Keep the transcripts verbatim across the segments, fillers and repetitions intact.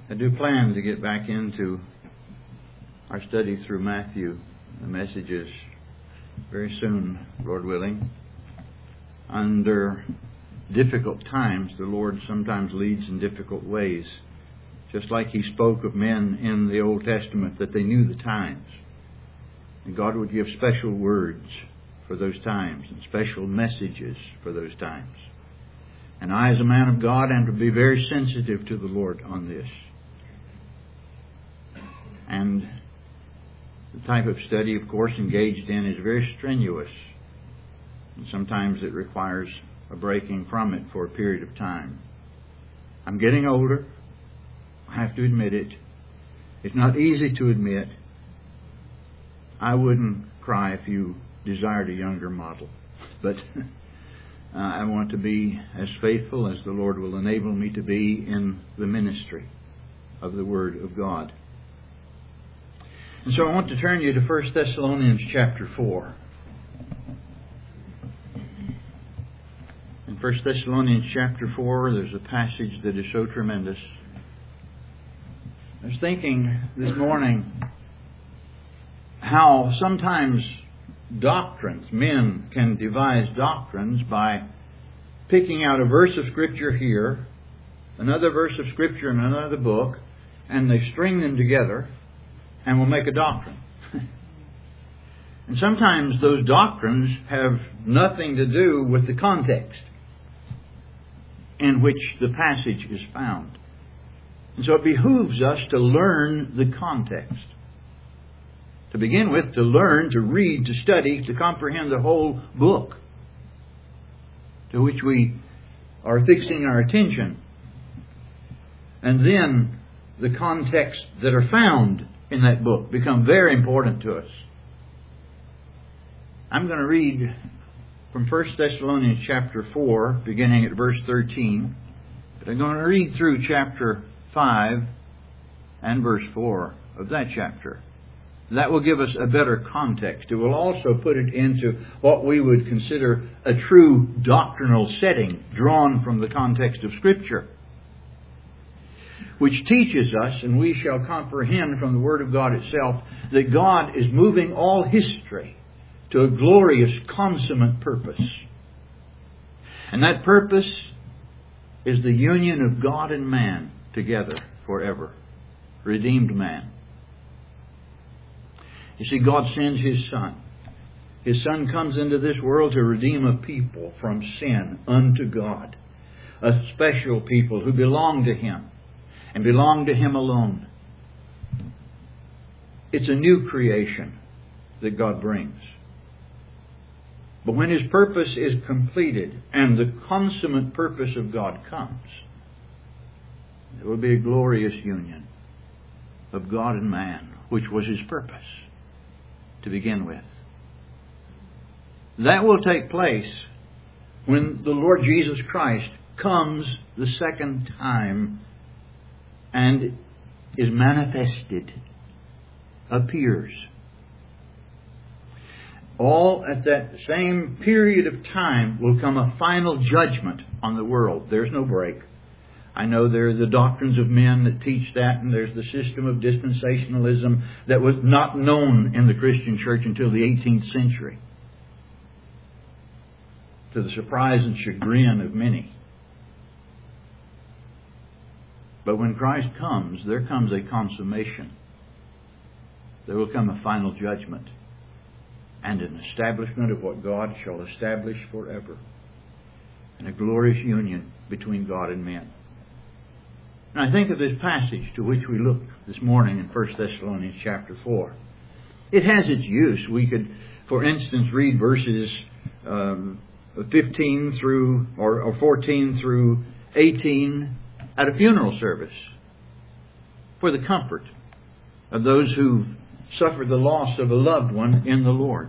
I do plan to get back into our study through Matthew, the messages, very soon, Lord willing. Under difficult times, the Lord sometimes leads in difficult ways. Just like He spoke of men in the Old Testament that they knew the times. And God would give special words for those times and special messages for those times. And I, as a man of God, am to be very sensitive to the Lord on this. And the type of study, of course, engaged in is very strenuous. And sometimes it requires a breaking from it for a period of time. I'm getting older. I have to admit it. It's not easy to admit. I wouldn't cry if you desired a younger model. But uh, I want to be as faithful as the Lord will enable me to be in the ministry of the Word of God. And so I want to turn you to First Thessalonians chapter four. In First Thessalonians chapter four, there's a passage that is so tremendous. I was thinking this morning how sometimes doctrines, men can devise doctrines by picking out a verse of Scripture here, another verse of Scripture in another book, and they string them together and will make a doctrine. And sometimes those doctrines have nothing to do with the context in which the passage is found. And so it behooves us to learn the context. To begin with, to learn, to read, to study, to comprehend the whole book to which we are fixing our attention. And then the contexts that are found in that book become very important to us. I'm going to read from First Thessalonians chapter four, beginning at verse thirteen. But I'm going to read through chapter five and verse four of that chapter. That will give us a better context. It will also put it into what we would consider a true doctrinal setting drawn from the context of Scripture, which teaches us, and we shall comprehend from the Word of God itself, that God is moving all history to a glorious, consummate purpose. And that purpose is the union of God and man together forever. Redeemed man. You see, God sends His Son. His Son comes into this world to redeem a people from sin unto God. A special people who belong to Him and belong to Him alone. It's a new creation that God brings. But when His purpose is completed and the consummate purpose of God comes, there will be a glorious union of God and man, which was His purpose to begin with. That will take place when the Lord Jesus Christ comes the second time and is manifested, appears. All at that same period of time will come a final judgment on the world. There's no break. I know there are the doctrines of men that teach that, and there's the system of dispensationalism that was not known in the Christian church until the eighteenth century, to the surprise and chagrin of many. But when Christ comes, there comes a consummation. There will come a final judgment and an establishment of what God shall establish forever, and a glorious union between God and men. And I think of this passage to which we look this morning in First Thessalonians chapter four. It has its use. We could, for instance, read verses um, fifteen through or, or fourteen through eighteen at a funeral service for the comfort of those who suffered the loss of a loved one in the Lord.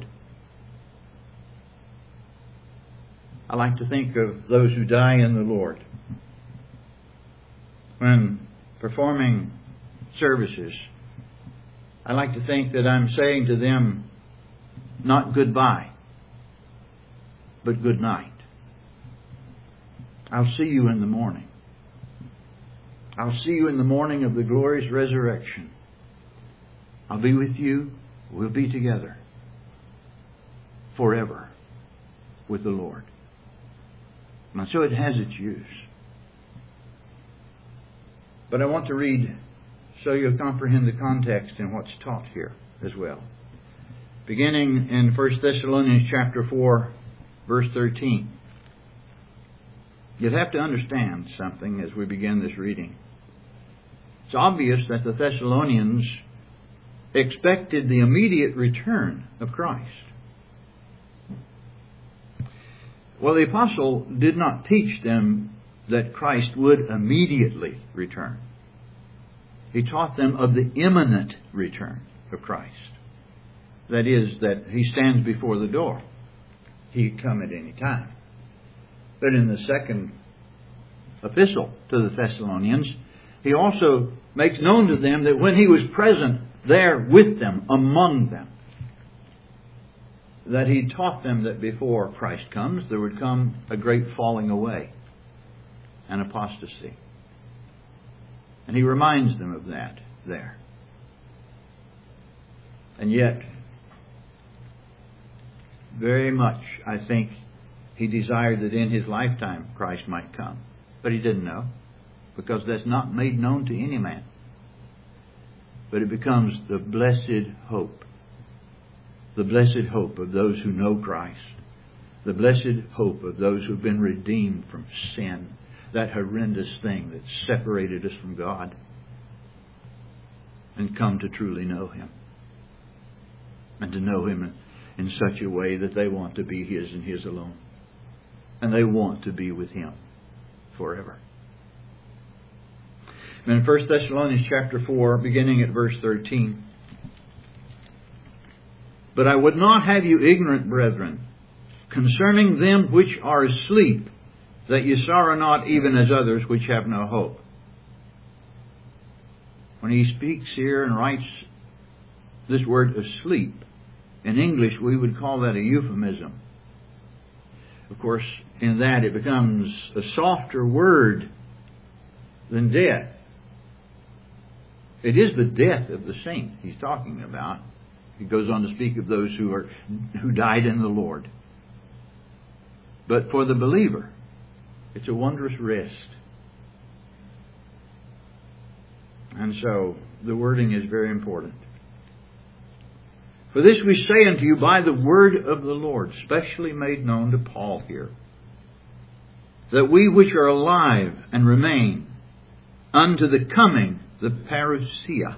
I like to think of those who die in the Lord. When performing services, I like to think that I'm saying to them, not goodbye, but good night. I'll see you in the morning. I'll see you in the morning of the glorious resurrection. I'll be with you. We'll be together forever with the Lord. And so it has its use. But I want to read so you'll comprehend the context and what's taught here as well. Beginning in First Thessalonians chapter four, verse thirteen. You'd have to understand something as we begin this reading. It's obvious that the Thessalonians expected the immediate return of Christ. Well, the apostle did not teach them that Christ would immediately return. He taught them of the imminent return of Christ. That is, that He stands before the door. He can come at any time. But in the second epistle to the Thessalonians, he also makes known to them that when He was present there with them, among them, that He taught them that before Christ comes, there would come a great falling away and apostasy. And He reminds them of that there. And yet, very much, I think, He desired that in His lifetime Christ might come. But He didn't know, because that's not made known to any man. But it becomes the blessed hope. The blessed hope of those who know Christ. The blessed hope of those who've been redeemed from sin. That horrendous thing that separated us from God. And come to truly know Him. And to know Him in such a way that they want to be His and His alone. And they want to be with Him forever. And in First Thessalonians chapter four, beginning at verse thirteen. But I would not have you ignorant, brethren, concerning them which are asleep, that ye sorrow not even as others which have no hope. When he speaks here and writes this word asleep, in English we would call that a euphemism. Of course, in that it becomes a softer word than death. It is the death of the saint he's talking about. He goes on to speak of those who are who died in the Lord. But for the believer, it's a wondrous rest. And so, the wording is very important. For this we say unto you by the word of the Lord, specially made known to Paul here, that we which are alive and remain unto the coming, the parousia,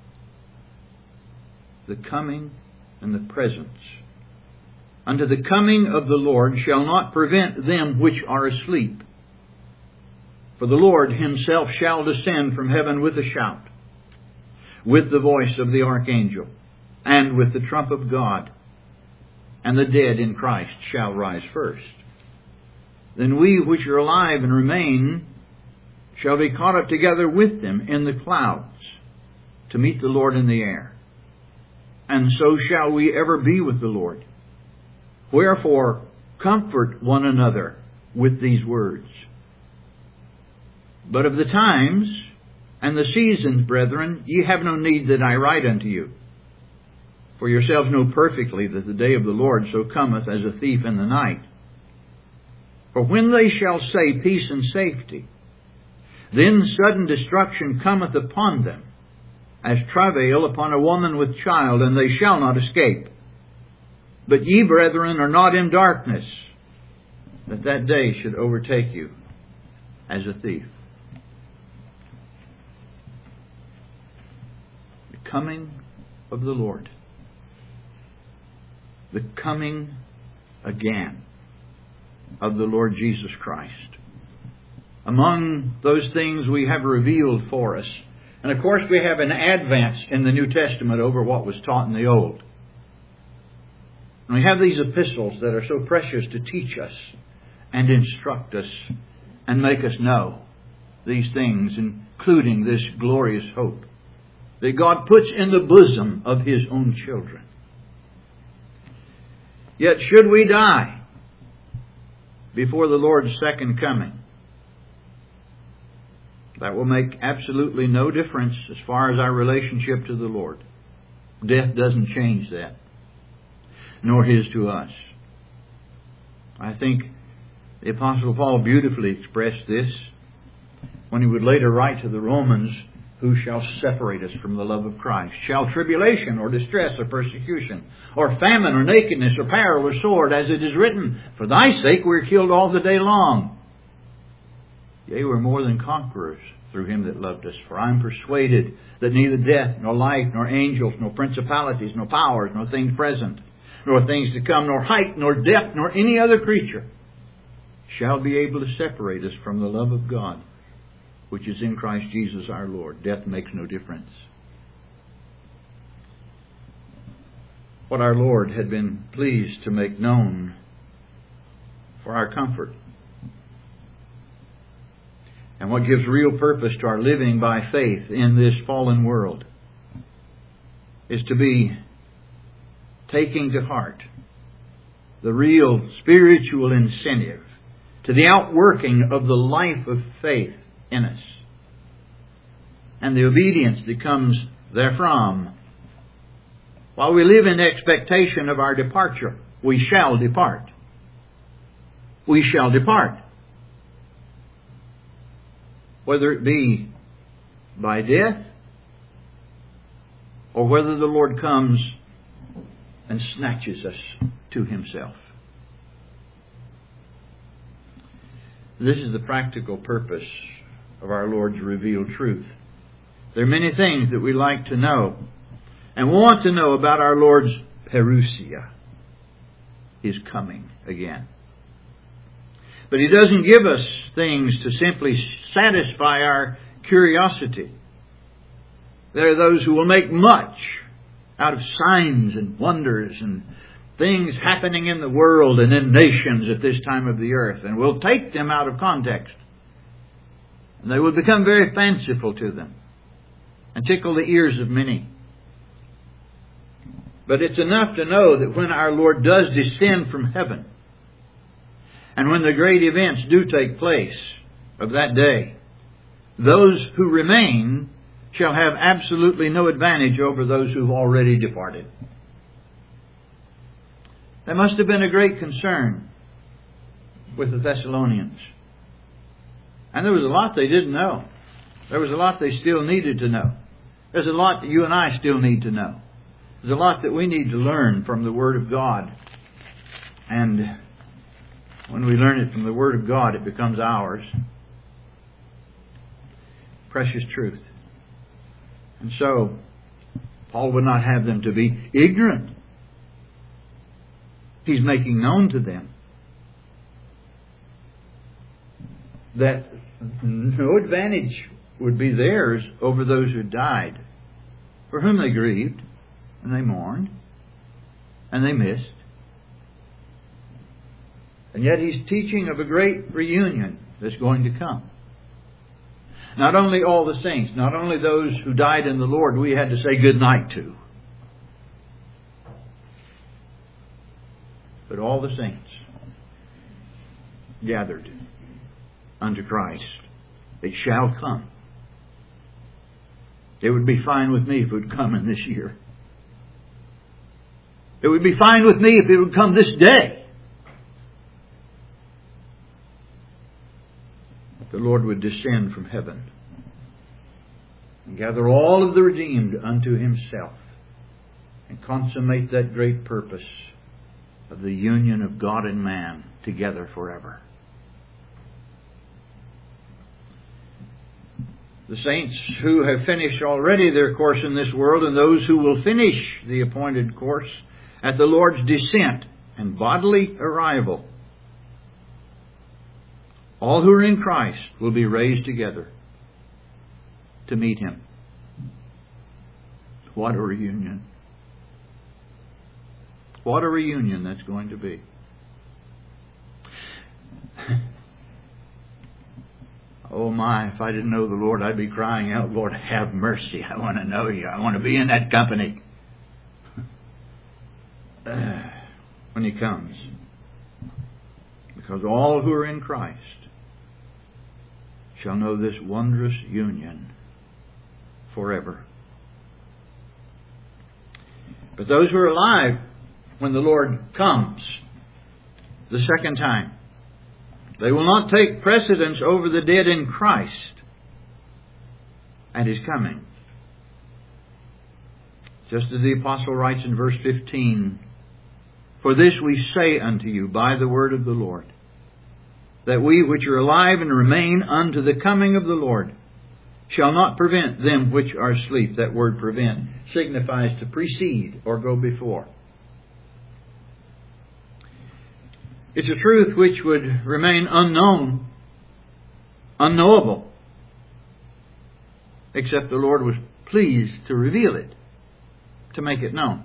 the coming and the presence, unto the coming of the Lord shall not prevent them which are asleep. For the Lord Himself shall descend from heaven with a shout, with the voice of the archangel, and with the trump of God, and the dead in Christ shall rise first. Then we which are alive and remain shall be caught up together with them in the clouds to meet the Lord in the air. And so shall we ever be with the Lord. Wherefore, comfort one another with these words. But of the times and the seasons, brethren, ye have no need that I write unto you. For yourselves know perfectly that the day of the Lord so cometh as a thief in the night. For when they shall say peace and safety, then sudden destruction cometh upon them, as travail upon a woman with child, and they shall not escape. But ye, brethren, are not in darkness, that that day should overtake you as a thief. The coming of the Lord. The coming again of the Lord Jesus Christ. Among those things we have revealed for us. And of course we have an advance in the New Testament over what was taught in the Old. And we have these epistles that are so precious to teach us and instruct us and make us know these things, including this glorious hope that God puts in the bosom of His own children. Yet should we die before the Lord's second coming, That will make absolutely no difference as far as our relationship to the Lord. Death doesn't change that, nor His to us. I think the Apostle Paul beautifully expressed this when he would later write to the Romans, "Who shall separate us from the love of Christ? Shall tribulation or distress or persecution or famine or nakedness or peril or sword, as it is written, for thy sake we are killed all the day long. Yea, we're more than conquerors through Him that loved us. For I am persuaded that neither death, nor life, nor angels, nor principalities, nor powers, nor things present, nor things to come, nor height, nor depth, nor any other creature shall be able to separate us from the love of God, which is in Christ Jesus our Lord." Death makes no difference. What our Lord had been pleased to make known for our comfort, and what gives real purpose to our living by faith in this fallen world, is to be taking to heart the real spiritual incentive to the outworking of the life of faith in us, and the obedience that comes therefrom. While we live in expectation of our departure, we shall depart. We shall depart. Whether it be by death, or whether the Lord comes and snatches us to Himself. This is the practical purpose of our Lord's revealed truth. There are many things that we like to know and want to know about our Lord's parousia, His coming again. But He doesn't give us things to simply satisfy our curiosity. There are those who will make much out of signs and wonders and things happening in the world and in nations at this time of the earth, and will take them out of context. And they will become very fanciful to them and tickle the ears of many. But it's enough to know that when our Lord does descend from heaven, and when the great events do take place of that day, those who remain shall have absolutely no advantage over those who've already departed. That must have been a great concern with the Thessalonians. And there was a lot they didn't know. There was a lot they still needed to know. There's a lot that you and I still need to know. There's a lot that we need to learn from the Word of God. And when we learn it from the Word of God, it becomes ours. Precious truth. And so, Paul would not have them to be ignorant. He's making known to them that no advantage would be theirs over those who died, for whom they grieved, and they mourned, and they missed. And yet He's teaching of a great reunion that's going to come. Not only all the saints, not only those who died in the Lord we had to say good night to, but all the saints gathered unto Christ. It shall come. It would be fine with me if it would come in this year. It would be fine with me if it would come this day. The Lord would descend from heaven and gather all of the redeemed unto Himself and consummate that great purpose of the union of God and man together forever. The saints who have finished already their course in this world, and those who will finish the appointed course at the Lord's descent and bodily arrival, all who are in Christ will be raised together to meet Him. What a reunion. What a reunion that's going to be. Oh my, if I didn't know the Lord, I'd be crying out, Lord, have mercy. I want to know You. I want to be in that company. Uh, when He comes. Because all who are in Christ shall know this wondrous union forever. But those who are alive when the Lord comes the second time, they will not take precedence over the dead in Christ at His coming. Just as the apostle writes in verse fifteen, "For this we say unto you by the word of the Lord, that we which are alive and remain unto the coming of the Lord shall not prevent them which are asleep." That word "prevent" signifies to precede or go before. It's a truth which would remain unknown, unknowable, except the Lord was pleased to reveal it, to make it known.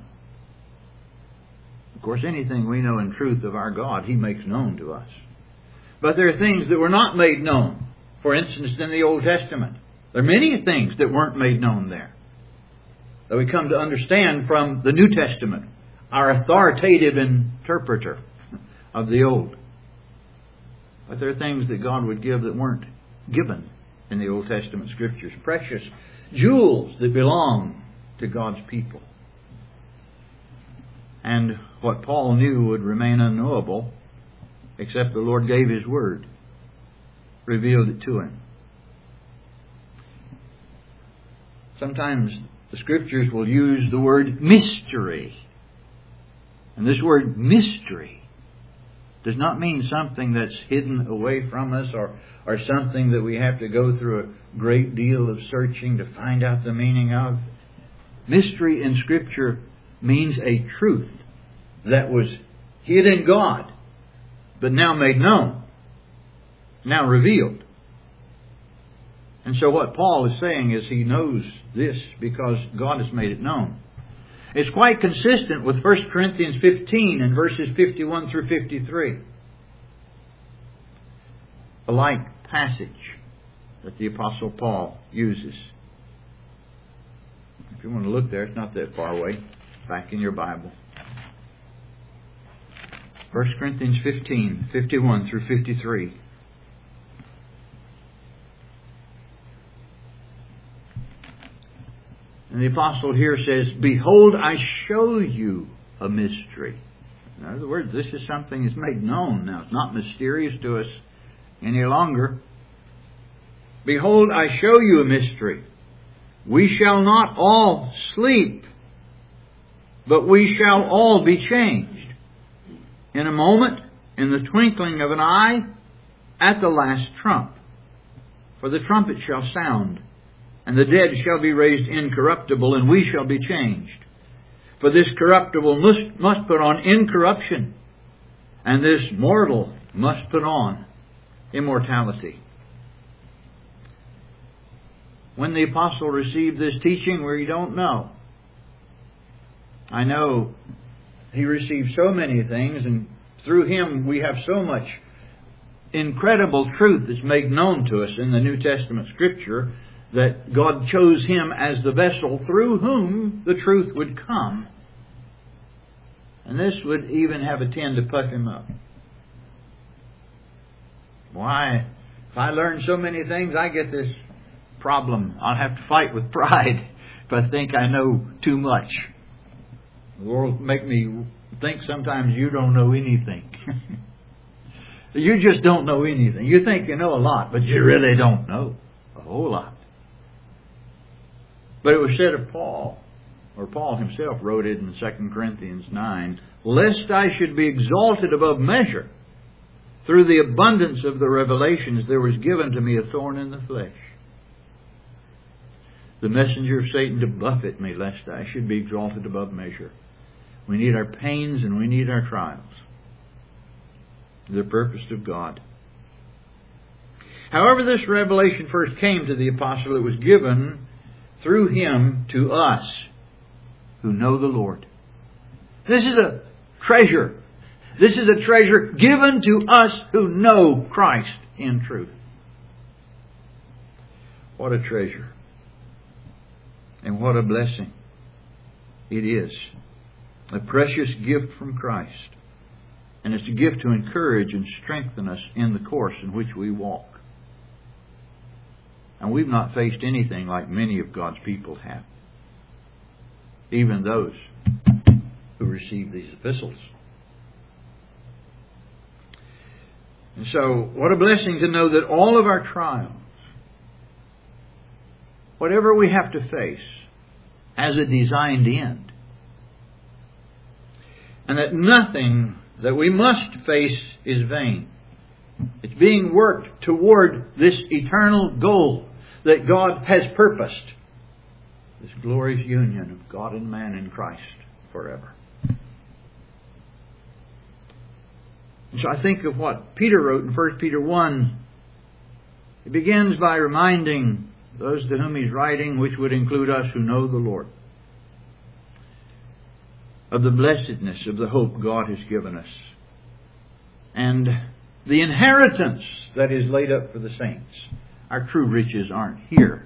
Of course, anything we know in truth of our God, He makes known to us. But there are things that were not made known. For instance, in the Old Testament, there are many things that weren't made known there, that we come to understand from the New Testament, our authoritative interpreter of the Old. But there are things that God would give that weren't given in the Old Testament Scriptures. Precious jewels that belong to God's people. And what Paul knew would remain unknowable, except the Lord gave His Word, revealed it to him. Sometimes the Scriptures will use the word mystery. And this word mystery does not mean something that's hidden away from us or, or something that we have to go through a great deal of searching to find out the meaning of. Mystery in Scripture means a truth that was hid in God, but now made known, now revealed. And so what Paul is saying is he knows this because God has made it known. It's quite consistent with First Corinthians fifteen and verses fifty-one through fifty-three. A like passage that the Apostle Paul uses. If you want to look there, it's not that far away. Back in your Bible. First Corinthians fifteen, fifty-one through fifty-three. And the apostle here says, "Behold, I show you a mystery." In other words, this is something that's made known now. It's not mysterious to us any longer. "Behold, I show you a mystery. We shall not all sleep, but we shall all be changed. In a moment, in the twinkling of an eye, at the last trump. For the trumpet shall sound, and the dead shall be raised incorruptible, and we shall be changed. For this corruptible must, must put on incorruption, and this mortal must put on immortality." When the apostle received this teaching, we don't know. I know he received so many things, and through him we have so much incredible truth that's made known to us in the New Testament Scripture, that God chose him as the vessel through whom the truth would come. And this would even have a tend to puff him up. Why, if I learn so many things, I get this problem. I'll have to fight with pride if I think I know too much. The world will make me think sometimes you don't know anything. You just don't know anything. You think you know a lot, but you really don't know a whole lot. But it was said of Paul, or Paul himself wrote it in Second Corinthians nine, "Lest I should be exalted above measure, through the abundance of the revelations there was given to me a thorn in the flesh, the messenger of Satan to buffet me, lest I should be exalted above measure." We need our pains and we need our trials. The purpose of God. However this revelation first came to the apostle, it was given through him to us who know the Lord. This is a treasure. This is a treasure given to us who know Christ in truth. What a treasure. And what a blessing it is. A precious gift from Christ. And it's a gift to encourage and strengthen us in the course in which we walk. And we've not faced anything like many of God's people have. Even those who receive these epistles. And so, what a blessing to know that all of our trials, whatever we have to face, has a designed end. And that nothing that we must face is vain. It's being worked toward this eternal goal that God has purposed. This glorious union of God and man in Christ forever. And so I think of what Peter wrote in First Peter one. He begins by reminding those to whom he's writing, which would include us who know the Lord, of the blessedness of the hope God has given us, and the inheritance that is laid up for the saints. Our true riches aren't here.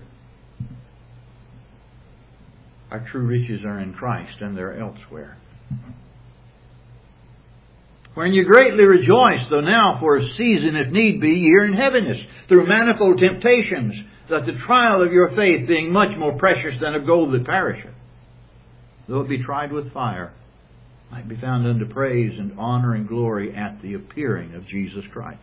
Our true riches are in Christ, and they're elsewhere. Wherein you greatly rejoice, though now for a season, if need be, ye are in heaviness, through manifold temptations, that the trial of your faith, being much more precious than of gold that perisheth, though it be tried with fire, might be found unto praise and honor and glory at the appearing of Jesus Christ,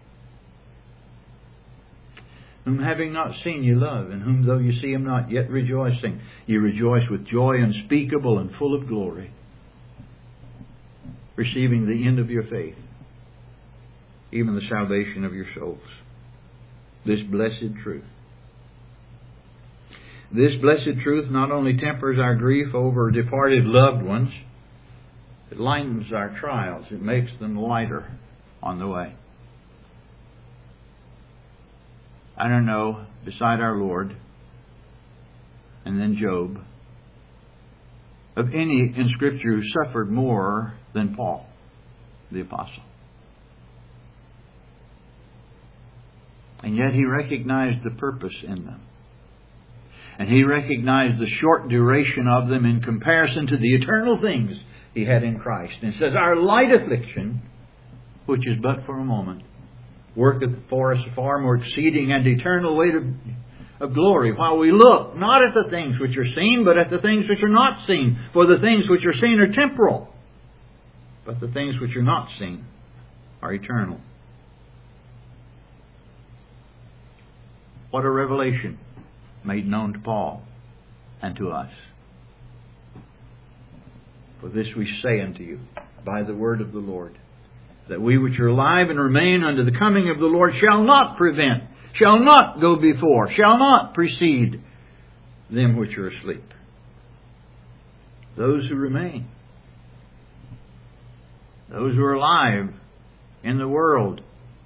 whom having not seen ye love, and whom though you see him not, yet rejoicing, ye rejoice with joy unspeakable and full of glory, receiving the end of your faith, even the salvation of your souls. This blessed truth. This blessed truth not only tempers our grief over departed loved ones, it lightens our trials. It makes them lighter on the way. I don't know, beside our Lord, and then Job, of any in Scripture who suffered more than Paul, the Apostle. And yet he recognized the purpose in them. And he recognized the short duration of them in comparison to the eternal things he had in Christ. And it says, our light affliction, which is but for a moment, worketh for us a far more exceeding and eternal weight of, of glory, while we look not at the things which are seen, but at the things which are not seen. For the things which are seen are temporal, but the things which are not seen are eternal. What a revelation made known to Paul and to us. For this we say unto you by the word of the Lord, that we which are alive and remain unto the coming of the Lord shall not prevent, shall not go before, shall not precede them which are asleep. Those who remain, those who are alive in the world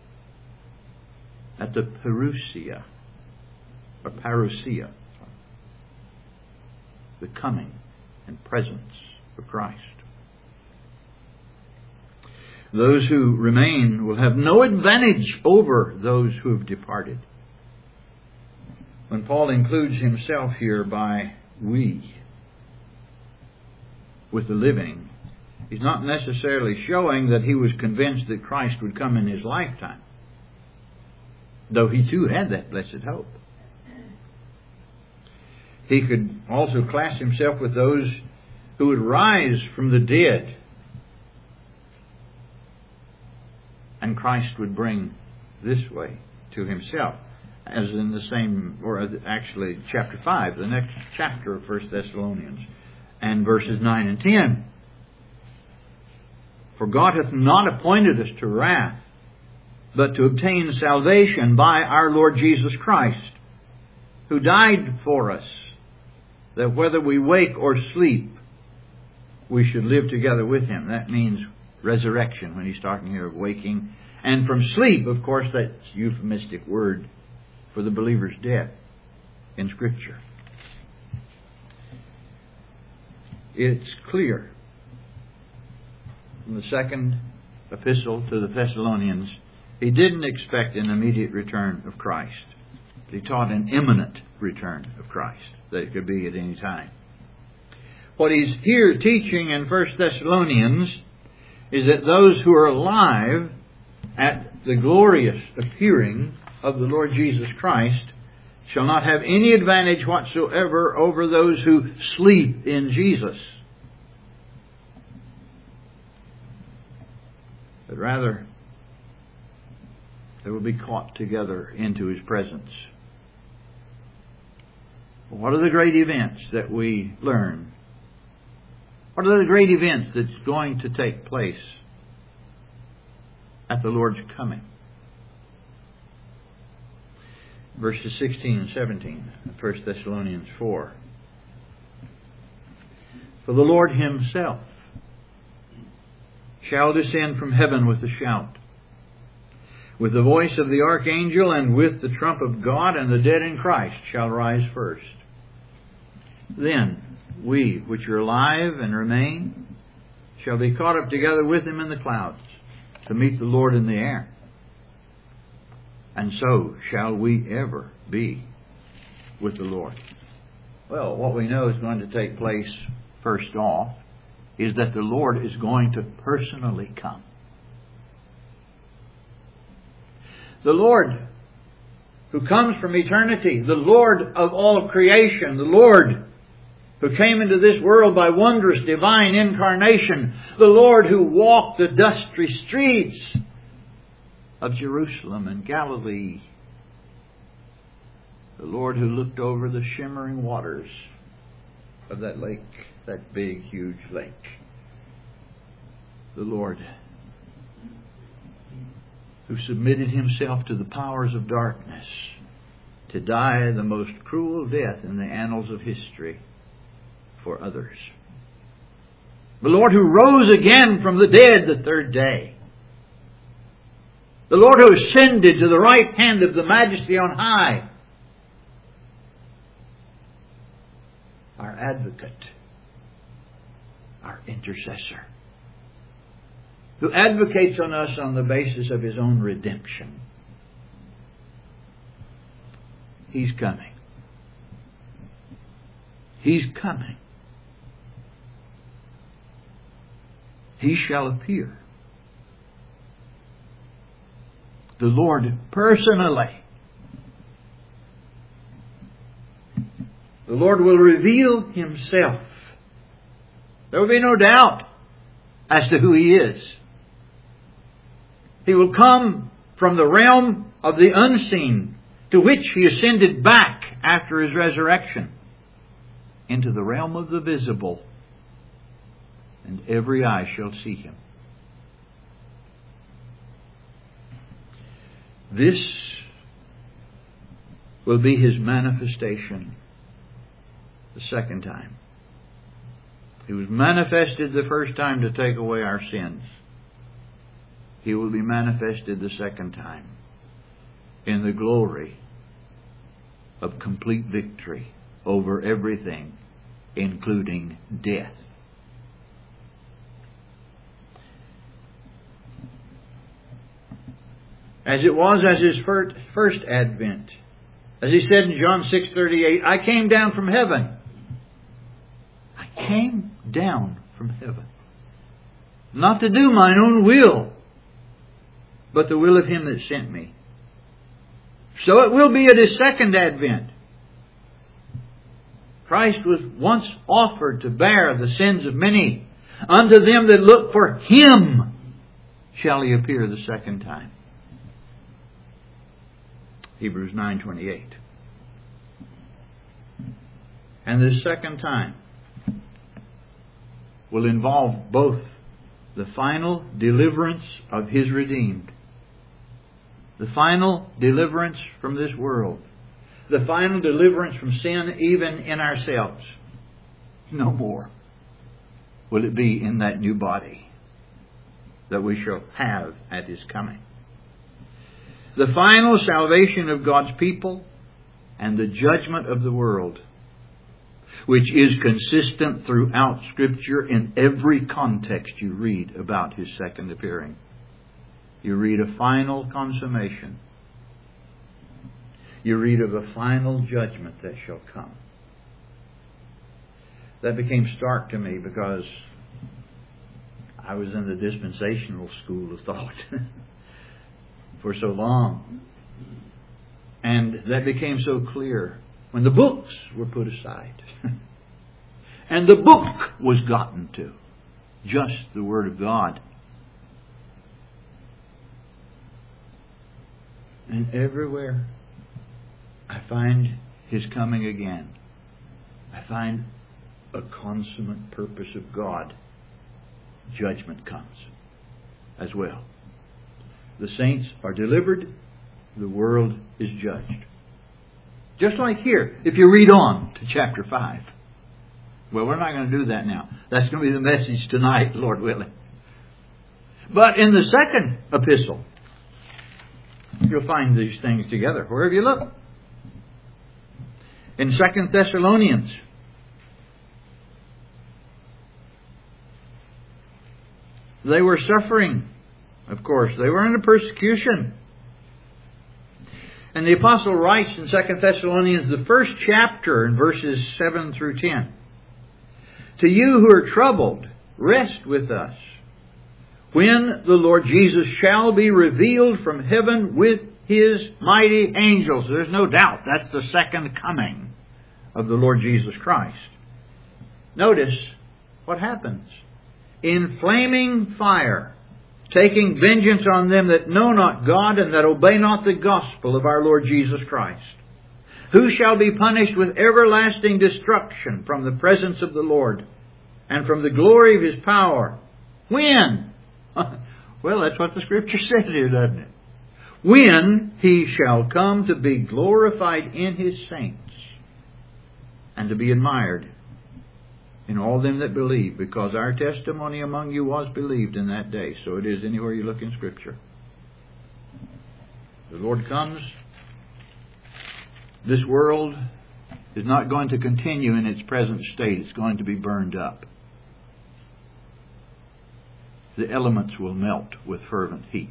at the parousia, or parousia, the coming and presence of Christ. Those who remain will have no advantage over those who have departed. When Paul includes himself here by we with the living, he's not necessarily showing that he was convinced that Christ would come in his lifetime, though he too had that blessed hope. He could also class himself with those who would rise from the dead, and Christ would bring this way to himself, as in the same, or actually chapter five, the next chapter of First Thessalonians, and verses nine and ten. For God hath not appointed us to wrath, but to obtain salvation by our Lord Jesus Christ, who died for us, that whether we wake or sleep, we should live together with Him. That means resurrection when he's talking here of waking. And from sleep, of course, that's a euphemistic word for the believer's death in Scripture. It's clear from the second epistle to the Thessalonians, he didn't expect an immediate return of Christ. He taught an imminent return of Christ, that it could be at any time. What he's here teaching in First Thessalonians is that those who are alive at the glorious appearing of the Lord Jesus Christ shall not have any advantage whatsoever over those who sleep in Jesus, but rather they will be caught together into His presence. What are the great events that we learn? What are the great events that's going to take place at the Lord's coming? Verses sixteen and seventeen of First Thessalonians four. For the Lord Himself shall descend from heaven with a shout, with the voice of the archangel, and with the trump of God, and the dead in Christ shall rise first. Then we which are alive and remain shall be caught up together with Him in the clouds to meet the Lord in the air. And so shall we ever be with the Lord. Well, what we know is going to take place first off is that the Lord is going to personally come. The Lord who comes from eternity, the Lord of all creation, the Lord who came into this world by wondrous divine incarnation, the Lord who walked the dusty streets of Jerusalem and Galilee, the Lord who looked over the shimmering waters of that lake, that big, huge lake, the Lord who submitted Himself to the powers of darkness to die the most cruel death in the annals of history for others. The Lord who rose again from the dead the third day. The Lord who ascended to the right hand of the Majesty on high. Our advocate. Our intercessor. Who advocates on us on the basis of His own redemption. He's coming. He's coming. He shall appear. The Lord personally. The Lord will reveal Himself. There will be no doubt as to who He is. He will come from the realm of the unseen, to which He ascended back after His resurrection, into the realm of the visible, and every eye shall see Him. This will be His manifestation the second time. He was manifested the first time to take away our sins. He will be manifested the second time in the glory of complete victory over everything, including death. As it was as His first advent. As He said in John six thirty-eight, I came down from heaven. I came down from heaven. Not to do mine own will, but the will of Him that sent me. So it will be at His second advent. Christ was once offered to bear the sins of many. Unto them that look for Him shall He appear the second time. Hebrews nine twenty-eight. And this second time will involve both the final deliverance of His redeemed, the final deliverance from this world, the final deliverance from sin even in ourselves. No more will it be in that new body that we shall have at His coming. The final salvation of God's people and the judgment of the world, which is consistent throughout Scripture in every context you read about His second appearing. You read a final consummation. You read of a final judgment that shall come. That became stark to me because I was in the dispensational school of thought for so long. And that became so clear when the books were put aside. And the book was gotten to. Just the Word of God. And everywhere I find His coming again. I find a consummate purpose of God. Judgment comes as well. The saints are delivered. The world is judged. Just like here, if you read on to chapter five. Well, we're not going to do that now. That's going to be the message tonight, Lord willing. But in the second epistle, you'll find these things together wherever you look. In Second Thessalonians, they were suffering. Of course, they were under persecution. And the apostle writes in Second Thessalonians, the first chapter, in verses seven through ten. To you who are troubled, rest with us, when the Lord Jesus shall be revealed from heaven with His mighty angels. There's no doubt that's the second coming of the Lord Jesus Christ. Notice what happens. In flaming fire, taking vengeance on them that know not God and that obey not the gospel of our Lord Jesus Christ, who shall be punished with everlasting destruction from the presence of the Lord and from the glory of His power. When? Well, that's what the Scripture says here, doesn't it? When He shall come to be glorified in His saints and to be admired in all them that believe, because our testimony among you was believed in that day. So it is anywhere you look in Scripture. The Lord comes. This world is not going to continue in its present state. It's going to be burned up. The elements will melt with fervent heat.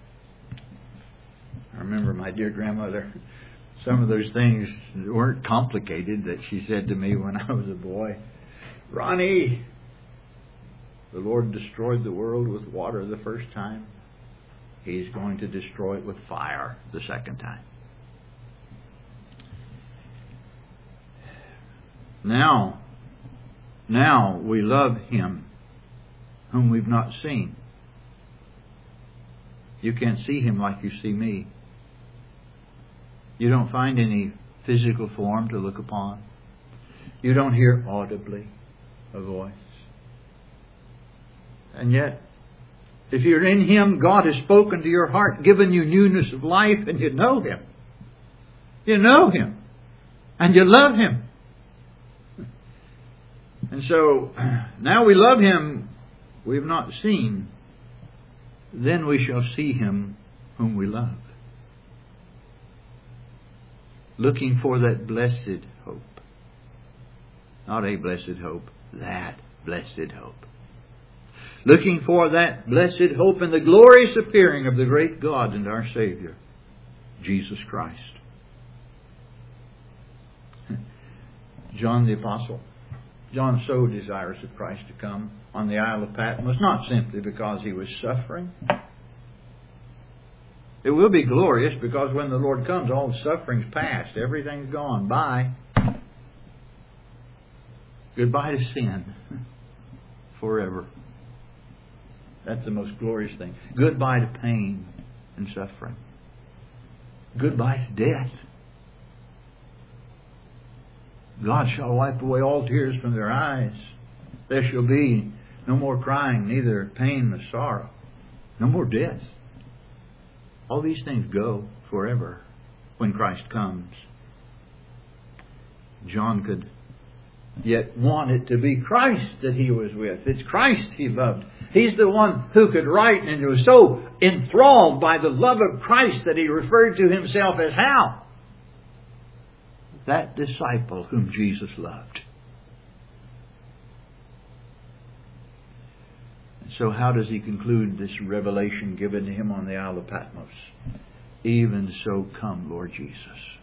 I remember my dear grandmother, some of those things weren't complicated that she said to me when I was a boy. Ronnie, the Lord destroyed the world with water the first time. He's going to destroy it with fire the second time. Now, now we love Him whom we've not seen. You can't see Him like you see me. You don't find any physical form to look upon. You don't hear audibly a voice. And yet, if you're in Him, God has spoken to your heart, given you newness of life, and you know Him. You know Him. And you love Him. And so, now we love Him we have not seen. Then we shall see Him whom we love. Looking for that blessed hope. Not a blessed hope. That blessed hope. Looking for that blessed hope in the glorious appearing of the great God and our Savior, Jesus Christ. John the Apostle. John so desirous of Christ to come on the Isle of Patmos, not simply because he was suffering. It will be glorious because when the Lord comes, all the suffering's past. Everything's gone. Bye. Goodbye to sin. Forever. That's the most glorious thing. Goodbye to pain and suffering. Goodbye to death. God shall wipe away all tears from their eyes. There shall be no more crying, neither pain nor sorrow. No more death. All these things go forever when Christ comes. John could yet want it to be Christ that he was with. It's Christ he loved. He's the one who could write, and he was so enthralled by the love of Christ that he referred to himself as how? That disciple whom Jesus loved. And so how does he conclude this revelation given to him on the Isle of Patmos? Even so come, Lord Jesus.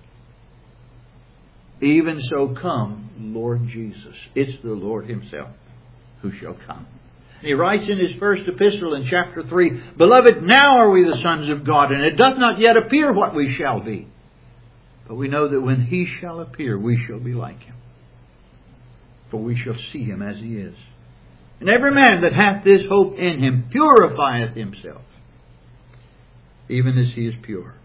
Even so come, Lord Jesus. It's the Lord Himself who shall come. He writes in his first epistle in chapter three, Beloved, now are we the sons of God, and it doth not yet appear what we shall be. But we know that when He shall appear, we shall be like Him. For we shall see Him as He is. And every man that hath this hope in Him purifieth himself, even as He is pure.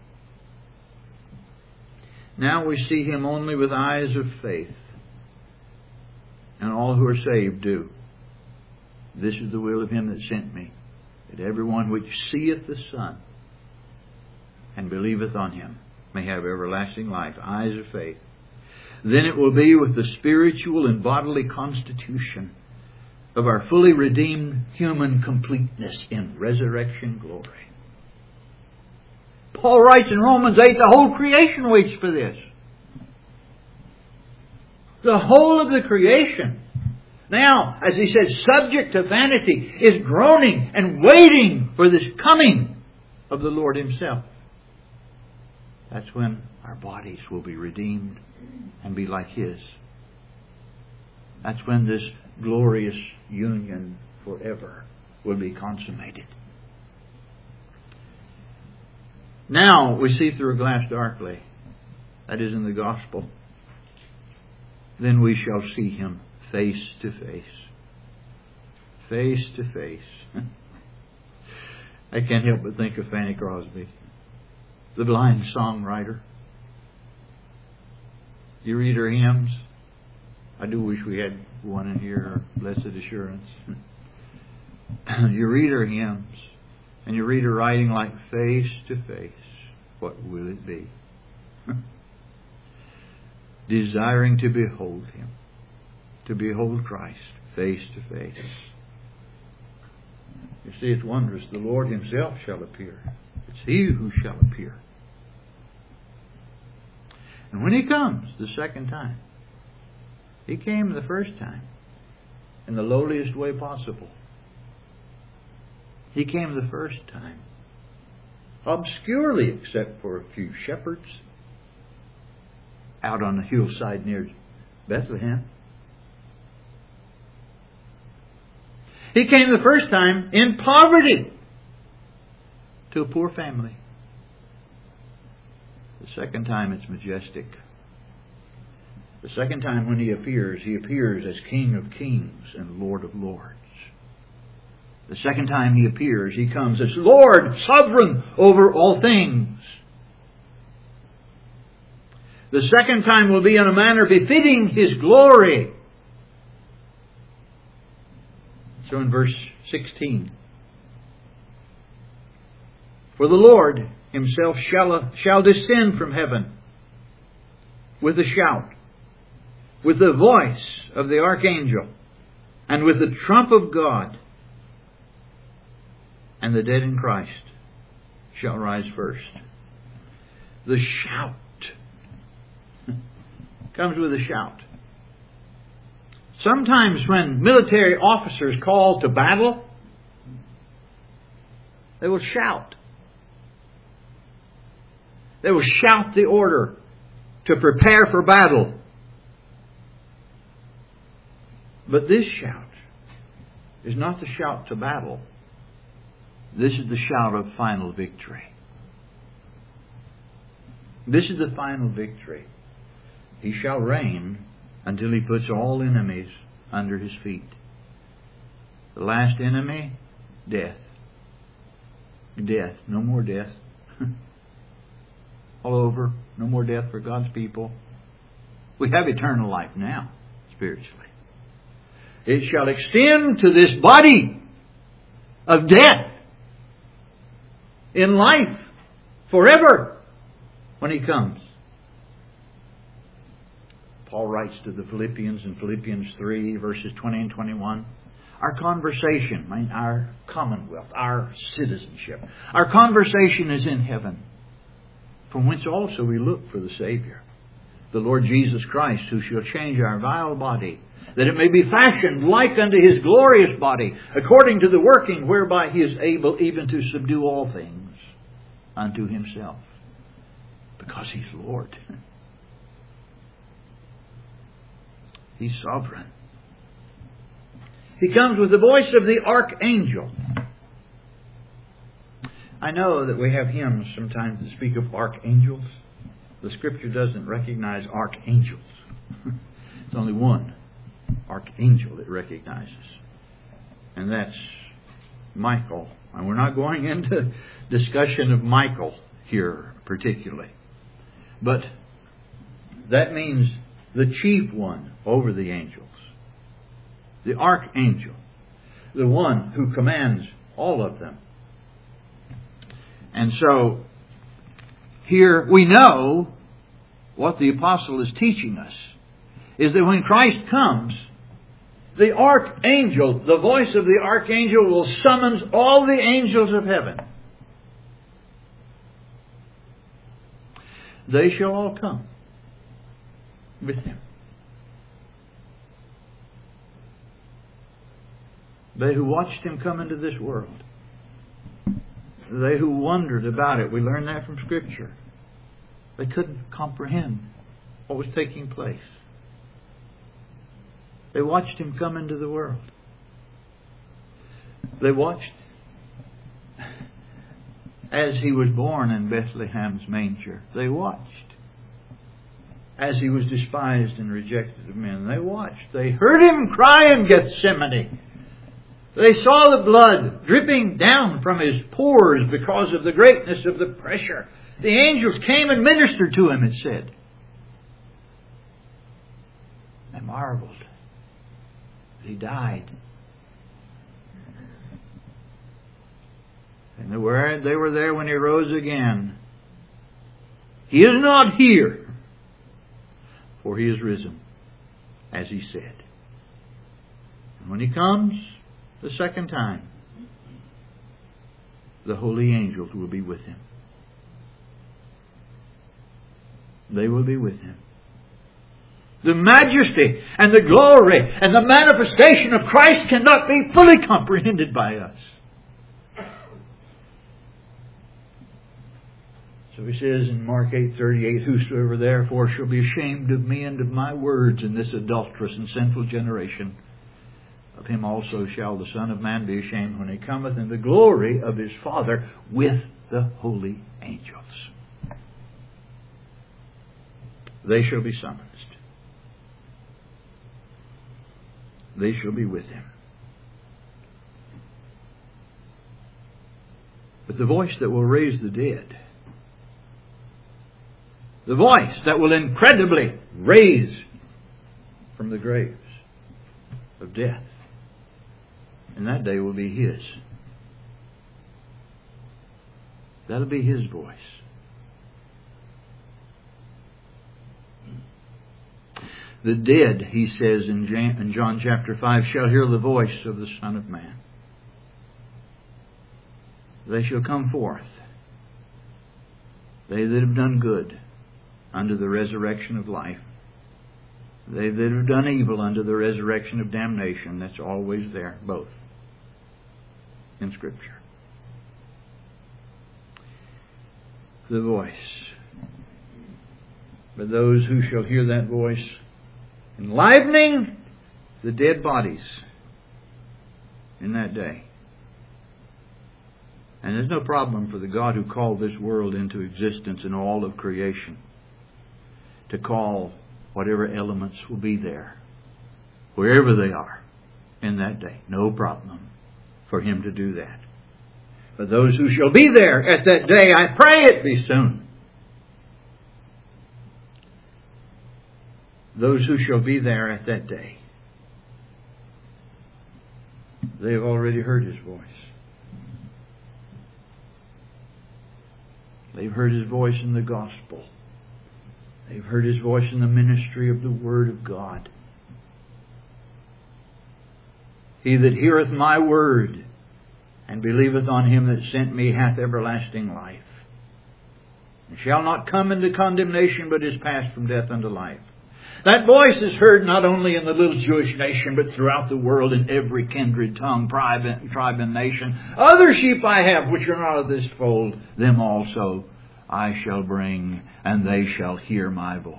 Now we see Him only with eyes of faith. And all who are saved do. This is the will of Him that sent me, that everyone which seeth the Son and believeth on Him may have everlasting life. Eyes of faith. Then it will be with the spiritual and bodily constitution of our fully redeemed human completeness in resurrection glory. Paul writes in Romans eight, the whole creation waits for this. The whole of the creation, now, as he says, subject to vanity, is groaning and waiting for this coming of the Lord Himself. That's when our bodies will be redeemed and be like His. That's when this glorious union forever will be consummated. Now we see through a glass darkly. That is in the gospel. Then we shall see Him face to face. Face to face. I can't help but think of Fanny Crosby, the blind songwriter. You read her hymns. I do wish we had one in here, Blessed Assurance. You read her hymns, and you read her writing like face to face. What will it be? Desiring to behold Him, to behold Christ face to face. You see, it's wondrous. The Lord Himself shall appear. It's He who shall appear. And when He comes the second time, He came the first time in the lowliest way possible. He came the first time obscurely, except for a few shepherds out on the hillside near Bethlehem. He came the first time in poverty to a poor family. The second time it's majestic. The second time when He appears, He appears as King of kings and Lord of lords. The second time He appears, He comes as Lord, sovereign over all things. The second time will be in a manner befitting His glory. So in verse sixteen, for the Lord Himself shall, shall descend from heaven with a shout, with the voice of the archangel, and with the trump of God, and the dead in Christ shall rise first. The shout comes with a shout. Sometimes when military officers call to battle, they will shout. They will shout the order to prepare for battle. But this shout is not the shout to battle. This is the shout of final victory. This is the final victory. He shall reign until He puts all enemies under His feet. The last enemy, death. Death. No more death. All over. No more death for God's people. We have eternal life now, spiritually. It shall extend to this body of death in life forever when He comes. Paul writes to the Philippians in Philippians three, verses twenty and twenty-one. Our conversation, I mean, our commonwealth, our citizenship, our conversation is in heaven, from whence also we look for the Savior, the Lord Jesus Christ, who shall change our vile body, that it may be fashioned like unto His glorious body, according to the working whereby He is able even to subdue all things unto Himself, because He's Lord. He's sovereign. He comes with the voice of the archangel. I know that we have hymns sometimes that speak of archangels. The Scripture doesn't recognize archangels. It's only one archangel it recognizes. And that's Michael. And we're not going into discussion of Michael here particularly. But that means the chief one over the angels. The archangel. The one who commands all of them. And so, here we know what the apostle is teaching us. Is that when Christ comes, the archangel, the voice of the archangel will summons all the angels of heaven. They shall all come with Him. They who watched Him come into this world. They who wondered about it. We learn that from Scripture. They couldn't comprehend what was taking place. They watched Him come into the world. They watched as He was born in Bethlehem's manger. They watched as He was despised and rejected of men. They watched. They heard Him cry in Gethsemane. They saw the blood dripping down from His pores because of the greatness of the pressure. The angels came and ministered to Him, it said. They marveled. He died. And they were, they were there when He rose again. He is not here, for He is risen, as He said. And when He comes the second time, the holy angels will be with Him. They will be with Him. The majesty and the glory and the manifestation of Christ cannot be fully comprehended by us. So He says in Mark eight thirty-eight, "Whosoever therefore shall be ashamed of me and of my words in this adulterous and sinful generation, of him also shall the Son of Man be ashamed when He cometh in the glory of His Father with the holy angels." They shall be summoned. They shall be with Him. But the voice that will raise the dead, the voice that will incredibly raise from the graves of death, and that day will be His. That'll be His voice. The dead, He says in John chapter five, shall hear the voice of the Son of Man. They shall come forth. They that have done good unto the resurrection of life. They that have done evil unto the resurrection of damnation. That's always there, both, in Scripture. The voice. But those who shall hear that voice, enlivening the dead bodies in that day. And there's no problem for the God who called this world into existence and all of creation to call whatever elements will be there, wherever they are, in that day. No problem for Him to do that. But those who shall be there at that day, I pray it be soon. Those who shall be there at that day, they have already heard His voice. They've heard His voice in the gospel. They've heard His voice in the ministry of the Word of God. He that heareth my word and believeth on Him that sent me hath everlasting life, and shall not come into condemnation, but is passed from death unto life. That voice is heard not only in the little Jewish nation, but throughout the world in every kindred, tongue, tribe, and nation. Other sheep I have which are not of this fold, them also I shall bring, and they shall hear my voice.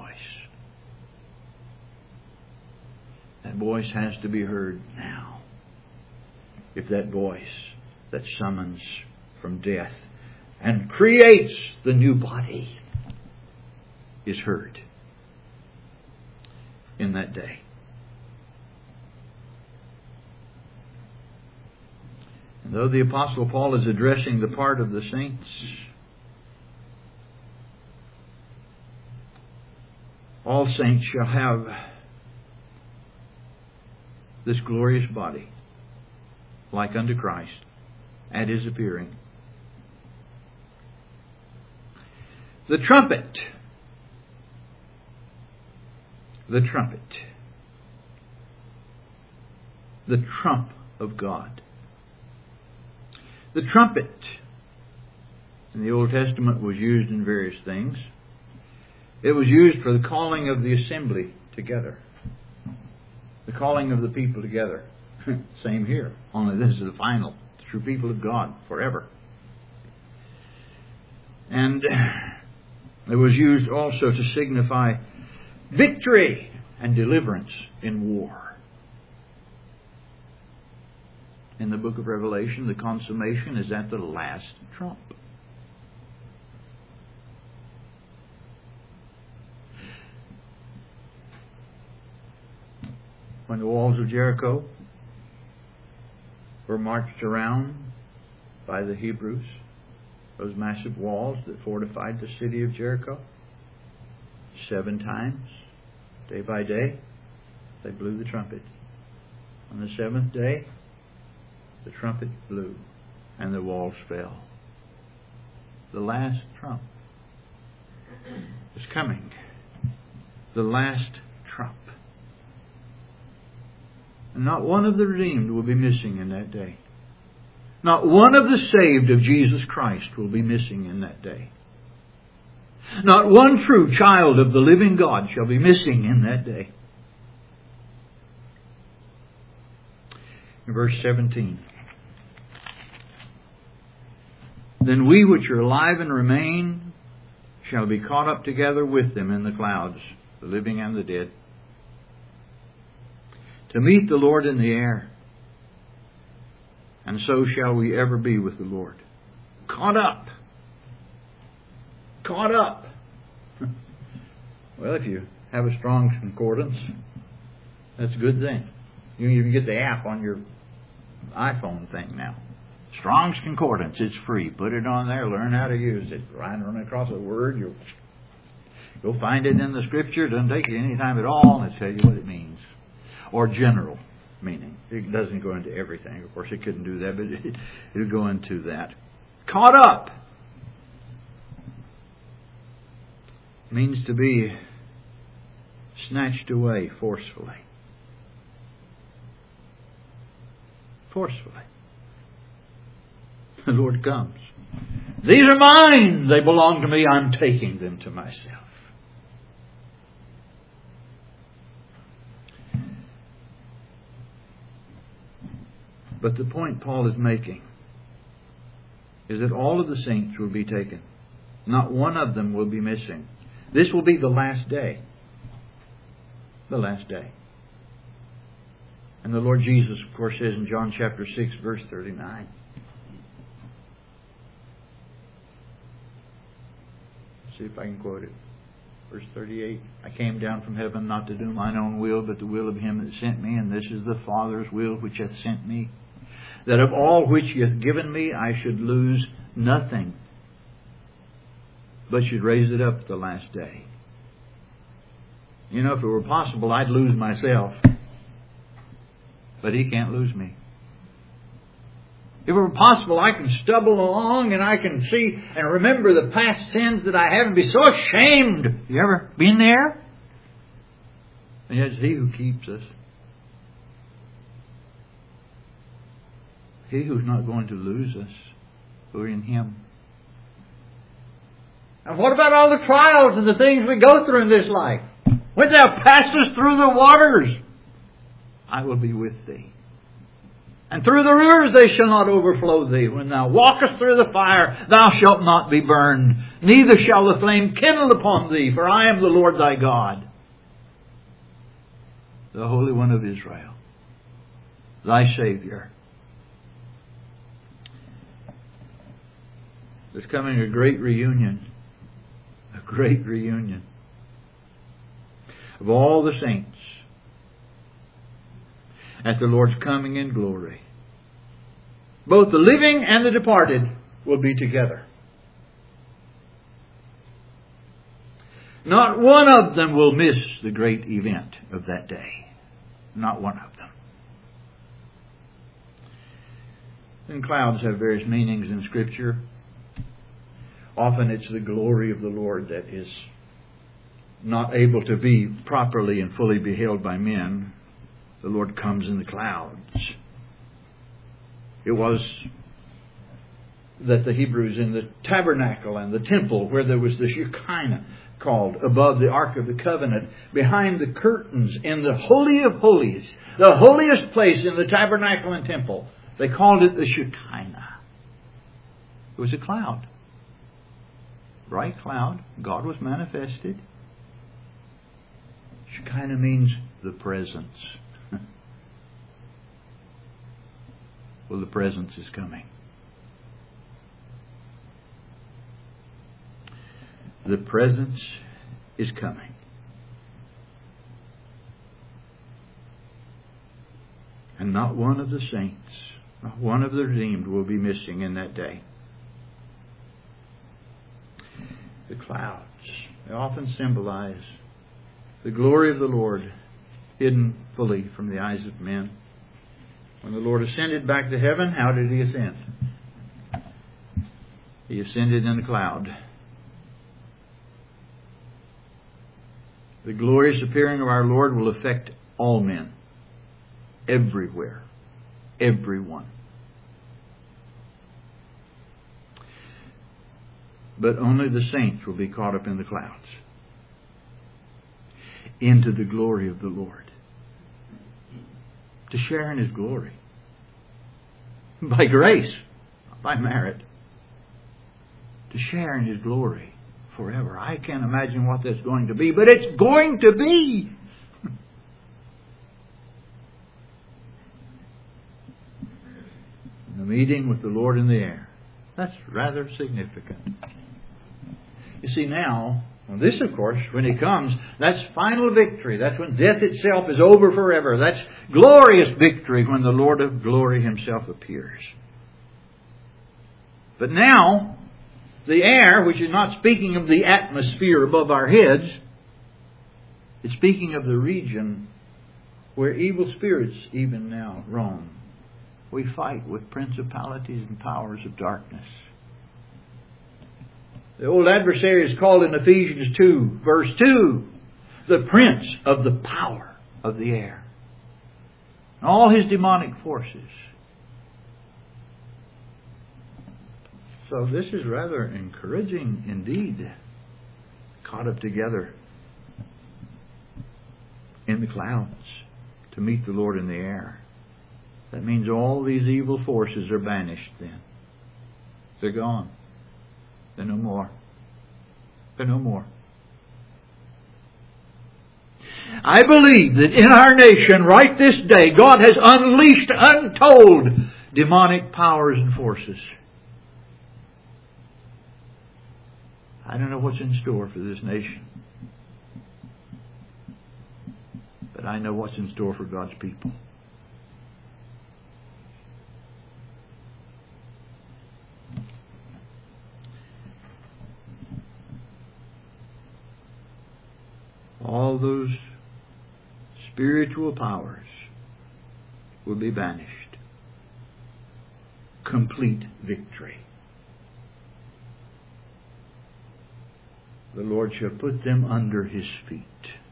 That voice has to be heard now. If that voice that summons from death and creates the new body is heard in that day. And though the Apostle Paul is addressing the part of the saints, all saints shall have this glorious body, like unto Christ, at His appearing. The trumpet. The trumpet. The trump of God. The trumpet in the Old Testament was used in various things. It was used for the calling of the assembly together. The calling of the people together. Same here. Only this is the final. The true people of God forever. And it was used also to signify victory and deliverance in war. In the book of Revelation, the consummation is at the last trump. When the walls of Jericho were marched around by the Hebrews, those massive walls that fortified the city of Jericho, seven times, day by day, they blew the trumpet. On the seventh day, the trumpet blew, and the walls fell. The last trump is coming. The last trump. And not one of the redeemed will be missing in that day. Not one of the saved of Jesus Christ will be missing in that day. Not one true child of the living God shall be missing in that day. In verse seventeen. Then we which are alive and remain shall be caught up together with them in the clouds, the living and the dead, to meet the Lord in the air. And so shall we ever be with the Lord. Caught up. Caught up. Well, if you have a strong concordance, that's a good thing. You can even get the app on your iPhone thing now. Strong's Concordance. It's free. Put it on there. Learn how to use it. Run across a word. You'll, you'll find it in the Scripture. It doesn't take you any time at all, and it'll tell you what it means. Or general meaning. It doesn't go into everything. Of course, it couldn't do that, but it, it'll go into that. Caught up means to be snatched away forcefully. Forcefully. The Lord comes. These are mine. They belong to me. I'm taking them to myself. But the point Paul is making is that all of the saints will be taken. Not one of them will be missing. This will be the last day. The last day. And the Lord Jesus, of course, says in John chapter six, verse thirty-nine. See if I can quote it. Verse thirty-eight. I came down from heaven not to do mine own will, but the will of Him that sent me. And this is the Father's will which hath sent me, that of all which He hath given me, I should lose nothing, but should raise it up at the last day. You know, if it were possible, I'd lose myself. But He can't lose me. If it were possible, I can stumble along and I can see and remember the past sins that I have and be so ashamed. You ever been there? And yet it's He who keeps us. He who's not going to lose us. We're in Him. And what about all the trials and the things we go through in this life? When Thou passest through the waters, I will be with Thee. And through the rivers they shall not overflow Thee. When Thou walkest through the fire, Thou shalt not be burned. Neither shall the flame kindle upon Thee, for I am the Lord Thy God, the Holy One of Israel, Thy Savior. There's coming a great reunion. A great reunion. of all the saints at the Lord's coming in glory. Both the living and the departed will be together. Not one of them will miss the great event of that day. Not one of them. And clouds have various meanings in Scripture. Often it's the glory of the Lord that is not able to be properly and fully beheld by men. The Lord comes in the clouds. It was that the Hebrews in the tabernacle and the temple, where there was the Shekinah called above the Ark of the Covenant, behind the curtains in the Holy of Holies, the holiest place in the tabernacle and temple, they called it the Shekinah. It was a cloud. Bright cloud. God was manifested. Shekinah means the presence. Well, the presence is coming. The presence is coming. And not one of the saints, not one of the redeemed will be missing in that day. The clouds, they often symbolize the glory of the Lord hidden fully from the eyes of men. When the Lord ascended back to heaven, how did He ascend? He ascended in a cloud. The glorious appearing of our Lord will affect all men. Everywhere. Everyone. But only the saints will be caught up in the clouds. Into the glory of the Lord. To share in His glory. By grace. Not by merit. To share in His glory. Forever. I can't imagine what that's going to be, but it's going to be. The meeting with the Lord in the air. That's rather significant. You see now, well, this of course, when He comes, that's final victory. That's when death itself is over forever. That's glorious victory when the Lord of glory Himself appears. But now, the air, which is not speaking of the atmosphere above our heads, it's speaking of the region where evil spirits even now roam. We fight with principalities and powers of darkness. The old adversary is called in Ephesians two, verse two, the prince of the power of the air. And all his demonic forces. So this is rather encouraging indeed. Caught up together in the clouds to meet the Lord in the air. That means all these evil forces are banished then. They're gone. They're no more. They're no more. I believe that in our nation right this day, God has unleashed untold demonic powers and forces. I don't know what's in store for this nation. But I know what's in store for God's people. All those spiritual powers will be banished. Complete victory. The Lord shall put them under His feet.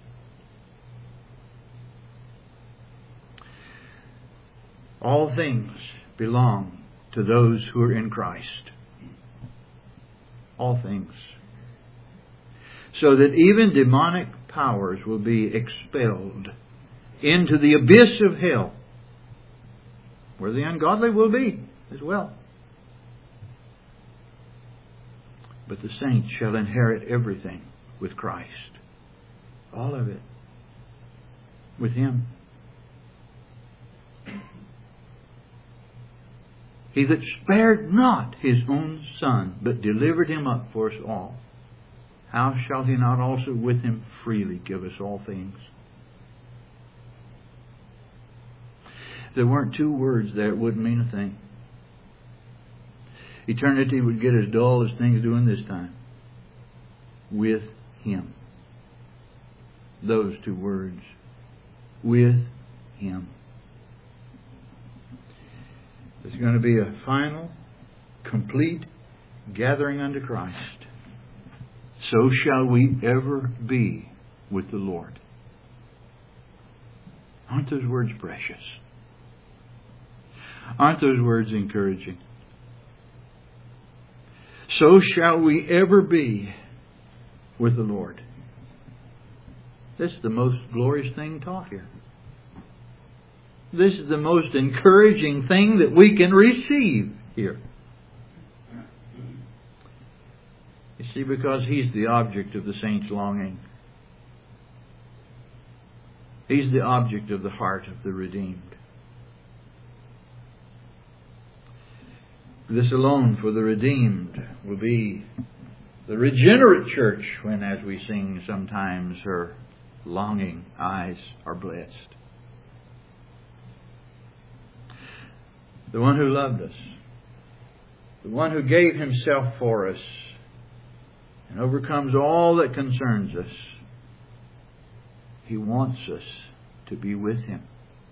All things belong to those who are in Christ. All things. So that even demonic powers will be expelled into the abyss of hell, where the ungodly will be as well. But the saints shall inherit everything with Christ. All of it. With Him. He that spared not His own Son, but delivered Him up for us all, how shall He not also with Him freely give us all things? If there weren't two words there, it wouldn't mean a thing. Eternity would get as dull as things do in this time. With Him. Those two words. With Him. There's going to be a final, complete gathering unto Christ. So shall we ever be with the Lord. Aren't those words precious? Aren't those words encouraging? So shall we ever be with the Lord. This is the most glorious thing taught here. This is the most encouraging thing that we can receive here. You see, because He's the object of the saints' longing. He's the object of the heart of the redeemed. This alone for the redeemed will be the regenerate church when, as we sing sometimes, her longing eyes are blessed. The one who loved us. The one who gave Himself for us and overcomes all that concerns us. He wants us to be with Him.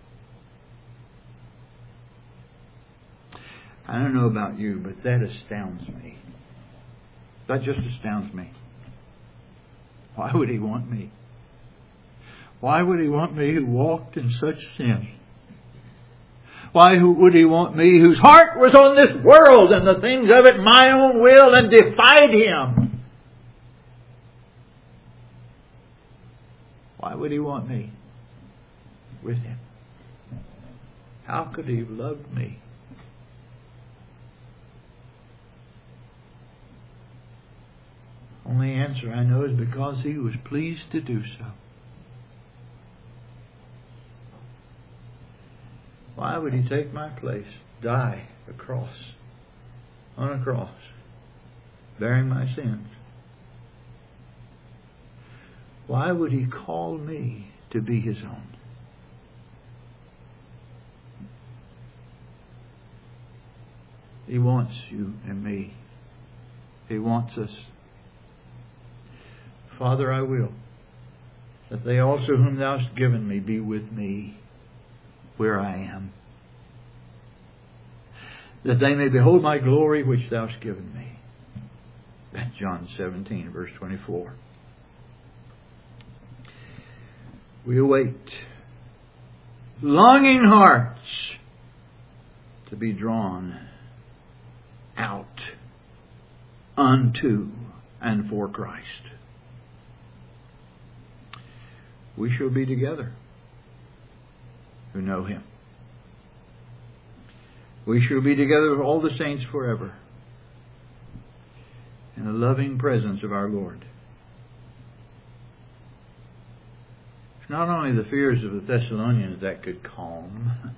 I don't know about you, but that astounds me. That just astounds me. Why would He want me? Why would He want me who walked in such sin? Why would He want me whose heart was on this world and the things of it, my own will, and defied Him? Why would He want me with Him? How could He have loved me? Only answer I know is because He was pleased to do so. Why would He take my place, die a cross, on a cross, bearing my sins? Why would He call me to be His own? He wants you and me. He wants us. Father, I will, that they also whom Thou hast given me be with me where I am, that they may behold my glory which Thou hast given me. That's John seventeen, verse twenty-four. We await longing hearts to be drawn out unto and for Christ. We shall be together who know Him. We shall be together with all the saints forever in the loving presence of our Lord. It's not only the fears of the Thessalonians that could calm.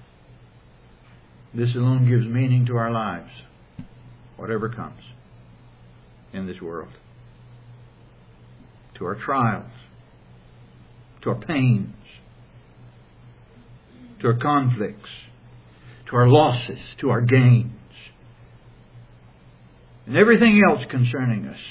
This alone gives meaning to our lives, whatever comes in this world. To our trials, to our pains, to our conflicts, to our losses, to our gains, and everything else concerning us.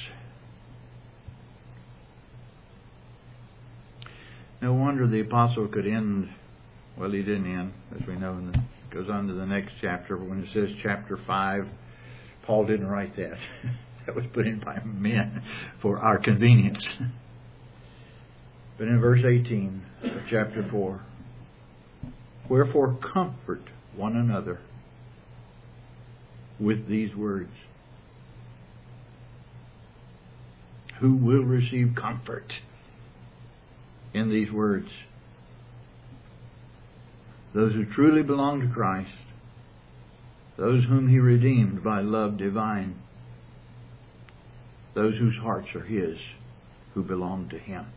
No wonder the apostle could end, well, he didn't end, as we know, and it goes on to the next chapter. When it says chapter five, Paul didn't write that. That was put in by men for our convenience. But in verse eighteen of chapter four, wherefore comfort one another with these words. Who will receive comfort in these words? Those who truly belong to Christ, those whom He redeemed by love divine, those whose hearts are His, who belong to Him.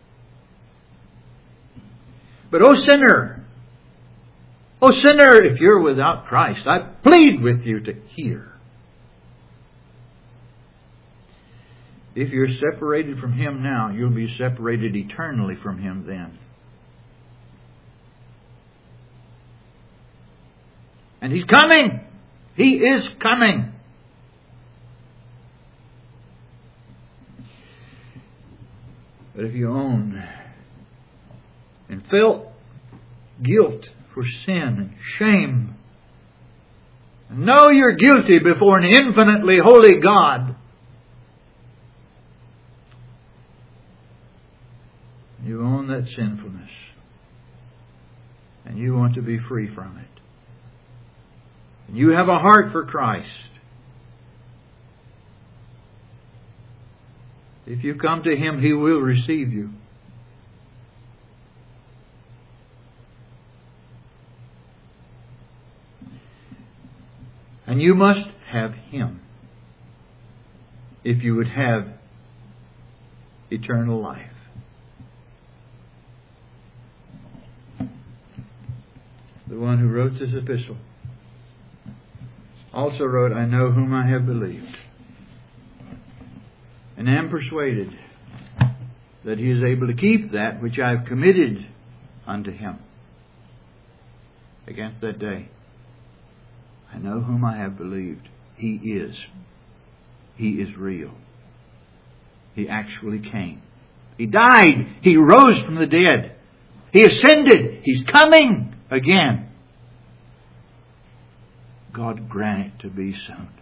But, O sinner, O sinner, if you're without Christ, I plead with you to hear. If you're separated from Him now, you'll be separated eternally from Him then. And He's coming! He is coming! But if you own and felt guilt for sin and shame, and know you're guilty before an infinitely holy God, you own that sinfulness, and you want to be free from it. And you have a heart for Christ. If you come to Him, He will receive you. And you must have Him if you would have eternal life. The one who wrote this epistle also wrote, I know whom I have believed, and am persuaded that He is able to keep that which I have committed unto Him against that day. I know whom I have believed. He is. He is real. He actually came. He died. He rose from the dead. He ascended. He's coming again. God grant it to be so.